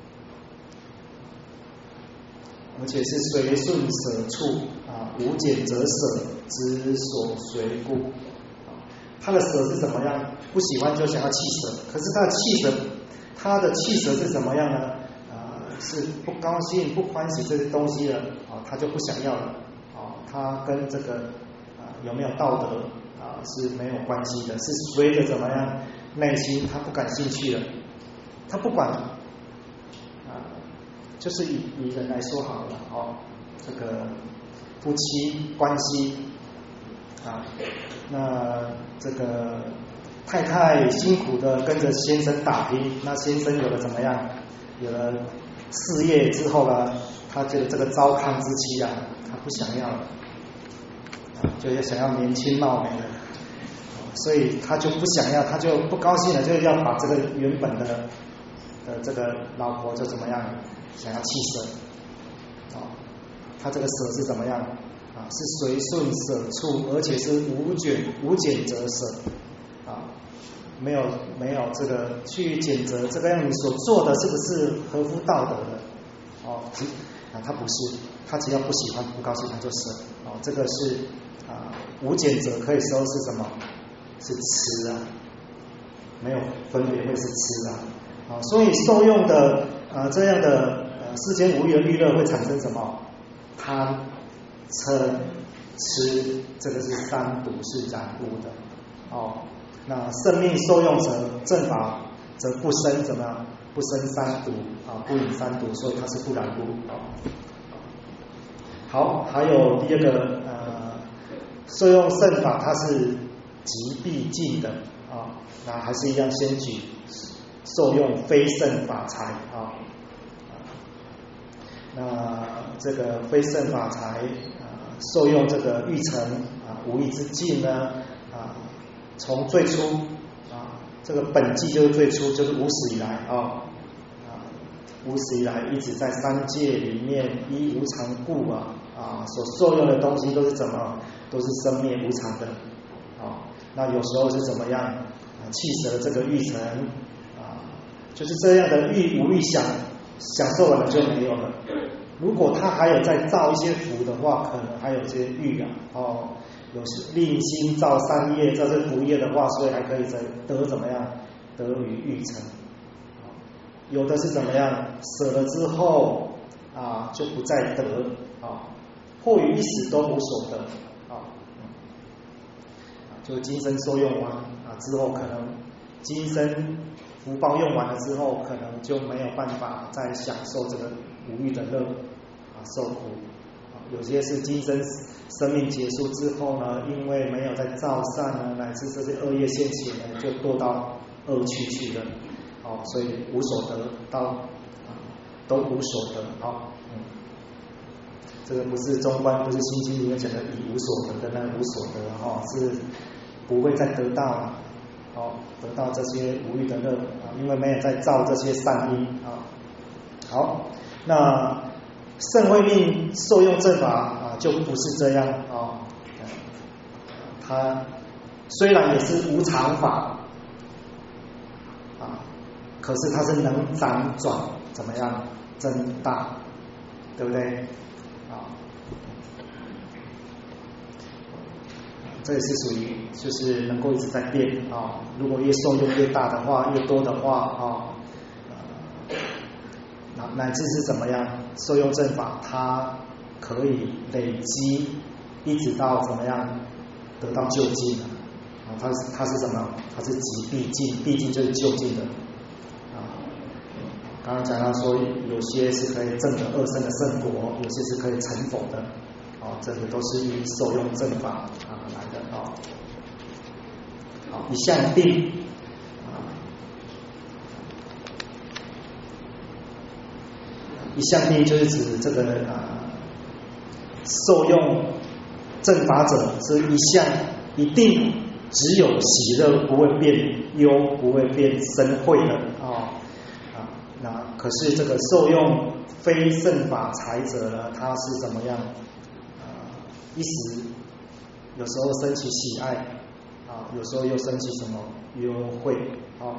而且是随顺舍处啊，无减则舍，知所随故。他的舍是怎么样？不喜欢就想要弃舍，可是他的弃舍，他的弃舍是怎么样呢？啊，是不高兴、不欢喜这些东西了啊，他就不想要了啊，他跟这个啊有没有道德啊是没有关系的，是随着怎么样内心他不感兴趣了，他不管啊，就是以以人来说好了哦，这个夫妻关系啊，那这个太太辛苦的跟着先生打拼，那先生有了怎么样？有了事业之后呢，他觉得这个糟糠之妻啊，他不想要了，啊，就要想要年轻貌美的。所以他就不想要，他就不高兴了，就要把这个原本的呃这个老婆就怎么样，想要弃舍，啊、哦，他这个舍是怎么样啊？是随顺舍处，而且是无减无减则舍，啊，没有没有这个去谴责这个样你所做的是不是合乎道德的，哦，啊他不是，他只要不喜欢不高兴他就舍，哦，这个是啊无减则可以说是什么？是痴啊，没有分别会是痴啊，啊，所以受用的啊这样的呃世间无余的欲乐会产生什么？贪、嗔、痴，这个是三毒是染污的哦。那生命受用者正法则不生怎么样？不生三毒啊，不引三毒，所以它是不染污哦。好，还有第二个呃，受用圣法它是即必尽的啊，那还是一样，先举受用非圣法财啊，那这个非圣法财啊，受用这个欲成啊，无义之尽呢啊，从最初啊，这个本纪就是最初，就是无始以来啊啊，无始以来一直在三界里面依无常故啊啊，所受用的东西都是怎么，都是生灭无常的啊。那有时候是怎么样啊？弃舍这个欲成啊，就是这样的欲无欲享，享受完了就没有了。如果他还有在造一些福的话，可能还有些欲啊，哦，有令心造善业，这是福业的话，所以还可以得得怎么样？得于欲成。有的是怎么样？舍了之后啊，就不再得啊，或于一时都无所得啊。就今生受用完啊之后，可能今生福报用完了之后，可能就没有办法再享受这个无欲的乐啊，受苦啊。有些是今生生命结束之后呢，因为没有在造善呢，乃至这些恶业现起呢，就堕到恶趣去了。哦，所以无所得到啊，都无所得啊。嗯，这个不是中观，不是心经里面讲的以无所得的那个无所得哈、哦，是不会再得到了。哦，得到这些无欲的乐啊，因为没有在造这些善因啊。好，那圣慧命受用正法啊，就不是这样啊。它虽然也是无常法啊，可是它是能辗转怎么样增大，对不对？啊，这也是属于就是能够一直在变啊。如果越受用越大的话，越多的话啊，呃，乃至是怎么样受用正法，它可以累积一直到怎么样得到究竟啊。它它是什么？它是即必尽，必尽就是究竟的啊。刚刚讲到说，有些是可以证得二圣的圣果，有些是可以成佛的。哦，这个都是以受用正法啊来的哦。好，一向定啊，一向定就是指这个啊，受用正法者是一向一定只有喜乐，不会变忧，不会变生慧的啊啊。那可是这个受用非圣法财者呢，他是怎么样？一时有时候升起喜爱啊，有时候又升起什么约会啊。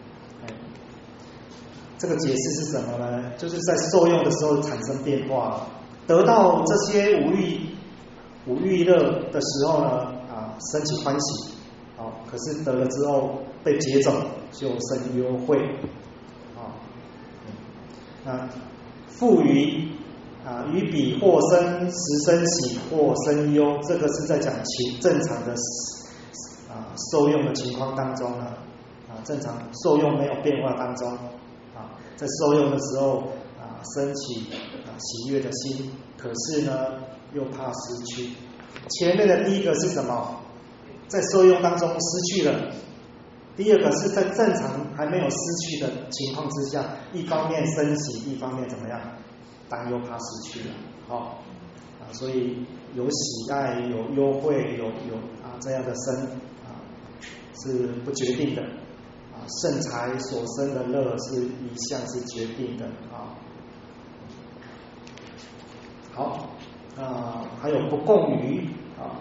这个解释是什么呢？就是在受用的时候产生变化，得到这些五欲五欲乐的时候呢，啊，升起欢喜，啊，可是得了之后被劫走，就生忧悔，啊，那富余啊，于彼或生时生喜，或生忧，这个是在讲其正常的啊受用的情况当中呢，啊，正常受用没有变化当中。在受用的时候啊，升起啊喜悦的心，可是呢又怕失去。前面的第一个是什么？在受用当中失去了。第二个是在正常还没有失去的情况之下，一方面升起，一方面怎么样？担忧怕失去了。好、哦、啊，所以有喜爱，有忧会，有有啊这样的生啊是不决定的。圣财所生的乐是一向是决定的啊。好啊，还有不共于啊。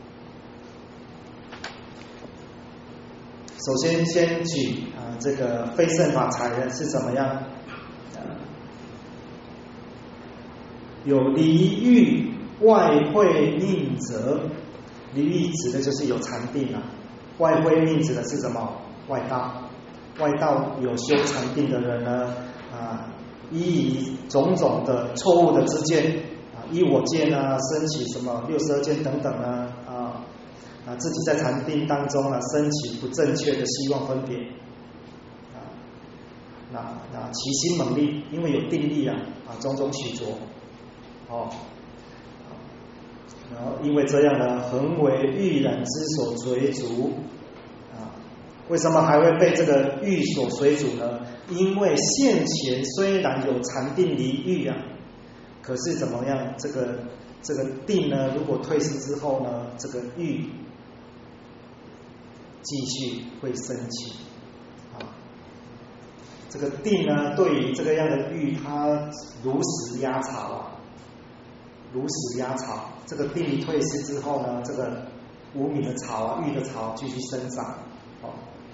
首先先举啊这个非圣法财的是怎么样？啊、有离欲外会命者，离欲指的就是有禅定啊，外会命指的是什么？外道。外道有修禅定的人呢，啊，依种种的错误的知见啊，依我见啊，升起什么六十二见等等呢，啊啊，自己在禅定当中呢，升起不正确的希望分别，啊，那那其心猛力，因为有定力啊，啊，种种取着，哦，然后因为这样呢，恒为欲染之所追逐。为什么还会被这个欲所随逐呢？因为现前虽然有禅定离欲啊，可是怎么样？这个这个定呢，如果退失之后呢，这个欲继续会升起啊。这个定呢，对于这个样的欲，它如实压巢啊，如实压巢。这个定力退失之后呢，这个无名的巢啊，欲的巢继续生长，哦。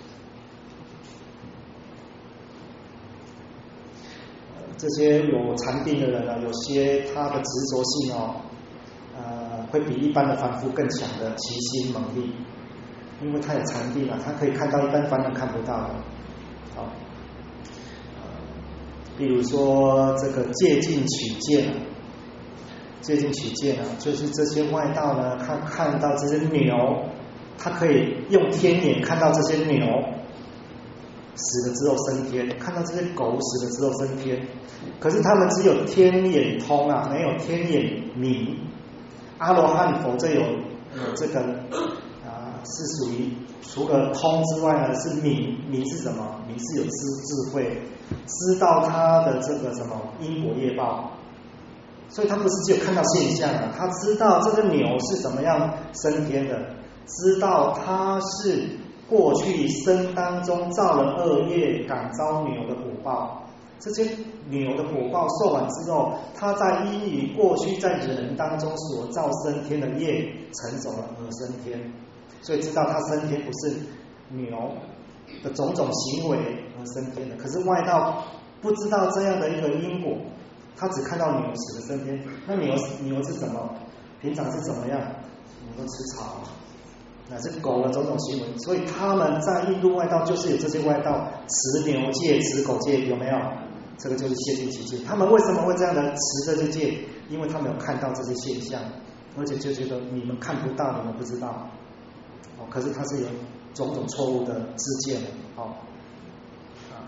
这些有禅定的人呢，有些他的执着性哦，呃，会比一般的凡夫更强的其心猛力，因为他有禅定啊，他可以看到一般凡人看不到的。好、哦，呃，比如说这个借镜取见，借镜取见啊，就是这些外道呢，他看到这些牛，他可以用天眼看到这些牛。死了之后升天，看到这些狗死了之后升天，可是他们只有天眼通啊，没有天眼明。阿罗汉佛这有有这个啊，是属于除了通之外呢，是明。明是什么？明是有知智慧，知道他的这个什么因果业报，所以他不是只有看到现象啊，他知道这个牛是怎么样升天的，知道他是。过去生当中造了恶业，感遭牛的果报。这些牛的果报受完之后，他在因于过去在人当中所造升天的业成走了而升天，所以知道他升天不是牛的种种行为而升天的。可是外道不知道这样的一个因果，他只看到牛死了升天。那牛牛是什么？平常是怎么样？牛都吃草。那是狗的种种行为，所以他们在印度外道就是有这些外道持牛戒、持狗戒，有没有？这个就是谢尽其戒。他们为什么会这样的持这些戒？因为他们有看到这些现象，而且就觉得你们看不到，你们不知道。哦，可是他是有种种错误的知见的，哦，啊。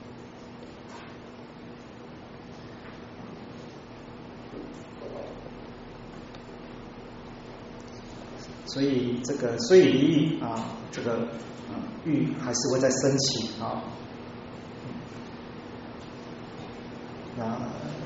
所以这个所以离欲啊，这个啊欲还是会再升起啊。那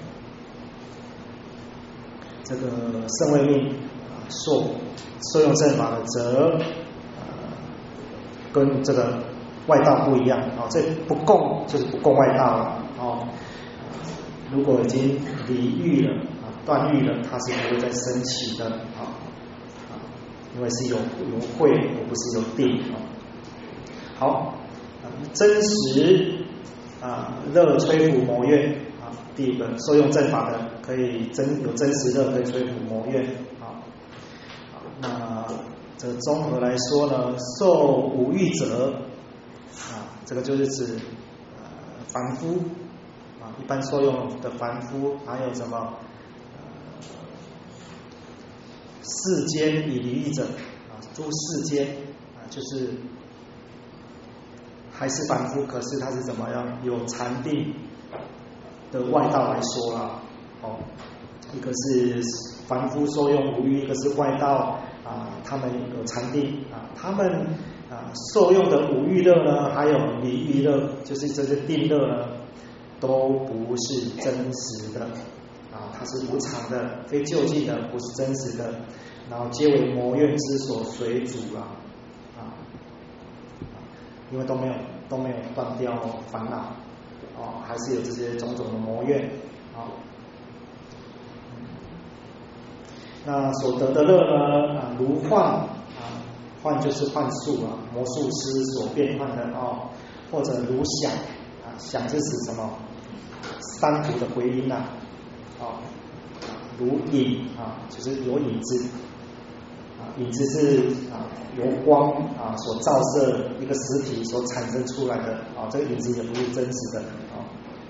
这个圣位命啊，受受用正法的则啊，跟这个外道不一样啊。这不共就是不共外道了啊。如果已经离欲了啊，断欲了，它是不会再升起的啊。 因为是有有会，而不是有定。好，真实啊乐摧伏魔怨啊，第一个受用正法的可以真有真实乐可以摧伏魔怨啊。那这综合来说呢，受五欲者啊，这个就是指呃凡夫啊，一般受用的凡夫，还有什么呃世间以离欲者啊，诸世间啊，就是还是凡夫，可是他是怎么样？有禅定的外道来说啦，哦，一个是凡夫受用无欲，一个是外道啊，他们有禅定啊，他们啊受用的五欲乐呢，还有离欲乐，就是这些定乐呢，都不是真实的啊，它是无常的、非究竟的，不是真实的，然后皆为魔怨之所随阻啊。因为都没有都没有断掉烦恼，哦，还是有这些种种的魔怨，啊、哦，那所得的乐呢，啊，如幻啊，幻就是幻术啊，魔术师所变幻的哦，或者如响啊，响是指什么？三途的回音啊，哦，如影啊，就是有影子。影子是啊由光啊所照射一个实体所产生出来的啊，这个影子也不是真实的啊。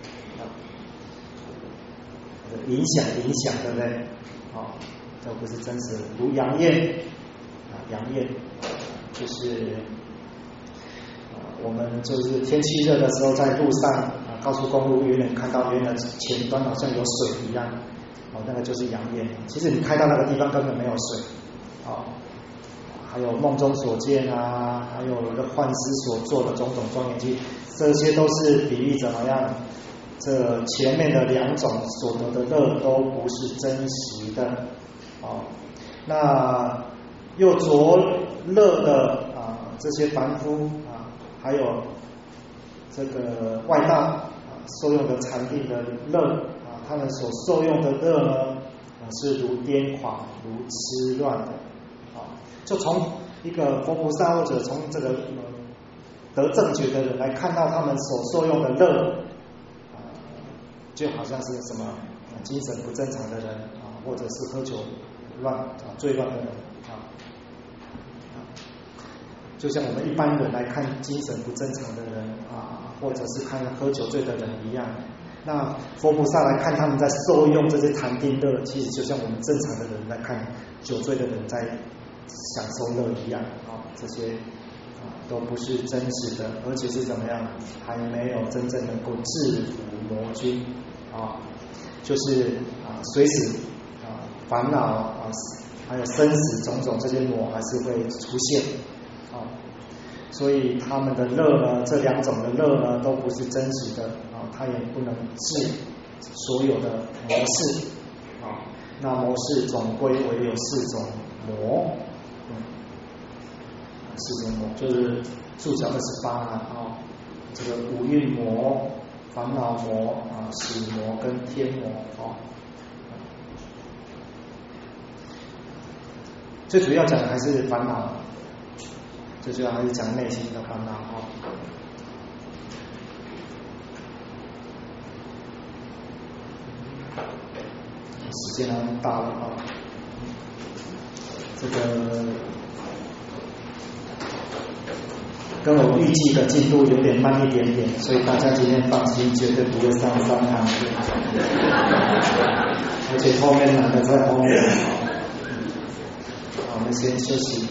影响影响，对不对？啊，这不是真实的。如阳焰啊，阳焰就是啊，我们就是天气热的时候，在路上啊，高速公路远远看到远的前端好像有水一样，哦，那个就是阳焰。其实你开到那个地方根本没有水。啊，还有梦中所见啊，还有幻师所做的种种庄严境，这些都是比喻怎么样？这前面的两种所得的乐都不是真实的。哦，那又着乐的啊，这些凡夫啊，还有这个外道啊，受用的禅定的乐啊，他们所受用的乐呢，啊，是如癫狂、如痴乱的。就从一个佛菩萨或者从这个得正觉的人来看到他们所受用的乐，啊，就好像是什么精神不正常的人啊，或者是喝酒乱啊醉乱的人啊，就像我们一般人来看精神不正常的人啊，或者是看喝酒醉的人一样。那佛菩萨来看他们在受用这些禅定乐，其实就像我们正常的人来看酒醉的人在享受乐一样啊，这些啊都不是真实的，而且是怎么样，还没有真正能够制服魔君啊，就是啊随时啊烦恼啊，还有生死种种这些魔还是会出现啊，所以他们的乐呢，这两种的乐呢都不是真实的啊，它也不能治所有的魔事啊，那魔事总归唯有四种魔。四种魔就是数角二十八啊，哦，这个五蕴魔、烦恼魔啊、死魔跟天魔哦。最主要讲的还是烦恼，最主要还是讲内心的烦恼哦。时间呢到了啊，这个。跟我预计的进度有点慢一点点，所以大家今天放心，绝对不会上三堂课，而且后面难的在后面。好，我们先休息。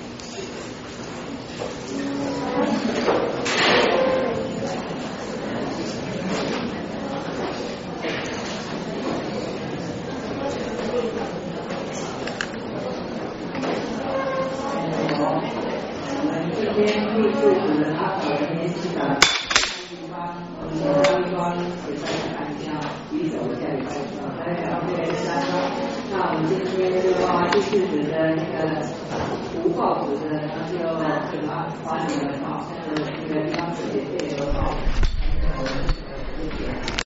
无报纸的，然后就什么花钱的哈，那个那个地方水电费都好。